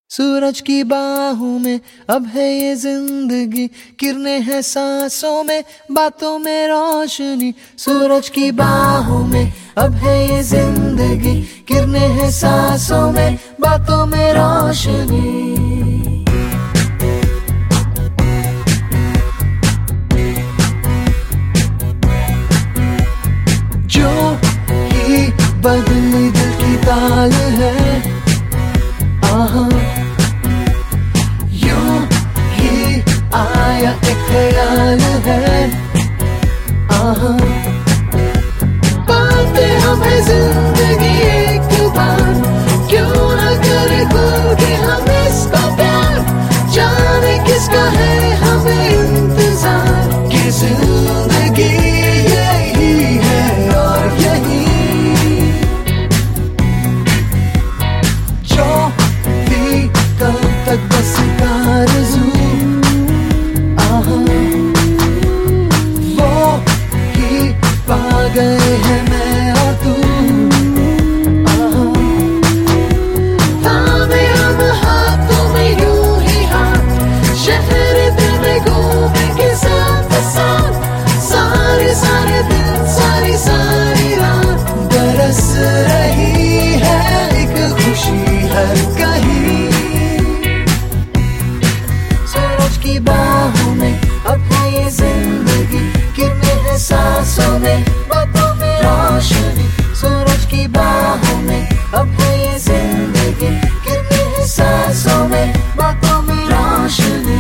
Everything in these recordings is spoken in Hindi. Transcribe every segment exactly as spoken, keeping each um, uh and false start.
सूरज की बाहों में अब है ये जिंदगी, किरणें हैं सांसों में, बातों में रोशनी। सूरज की बाहों में अब है ये जिंदगी, किरणें हैं सांसों में, बातों में रोशनी। जो ही बदली दिल की ताल है, आहा यूं ही आया एक ख्याल है, आहा पाते हमें जिंदगी एक बार, क्यों न करे खुल के हम इसका प्यार। जाने किसका है हमें इंतजार, कि जिंदगी यही है और यही जो भी कल तक बस आरज़ू, आहा वो ही पा गए हैं मैं और तू, आहा थामे हम हाथों में यूं ही हाथ, शहर दिल में घूमेंगे साथ साथ, सारे सारे दिन सारी सारी रात। बरस रही है एक खुशी हर कहीं, सूरज की बाहों में अब है ये जिंदगी, किरणें हैं सांसों में, बातों में रोशनी। सूरज की बाहों में अब है ये जिंदगी, किरणें हैं सांसों में, बातों में रोशनी।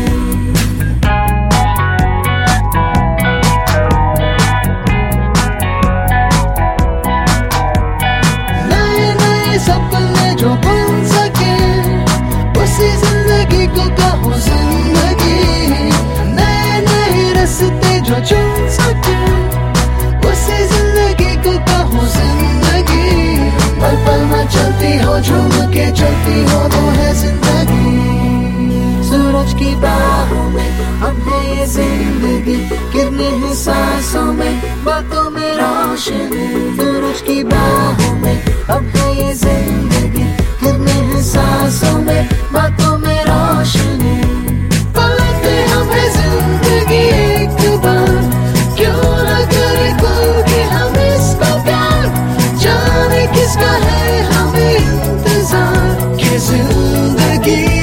नए नए सपने जो बन सके, उसी जिंदगी को कहूँ जिंदगी। नए नए रास्ते जो चुन सके, उसी जिंदगी को कहूँ जिंदगी। पल पल में चलती हो, झूम के चलती हो, वो है जिंदगी। सूरज की बाहों में अब है ये जिंदगी, किरणें हैं सांसों में, बातों में रोशनी। सूरज की बाहों में अब है ये जिंदगी, किरणें हैं सांसों में, बातों में रोशनी। पाते हमें जिंदगी एक बार, क्यों न करे खुल के हम इसका प्यार। जाने किसका है हमें इंतजार, कि जिंदगी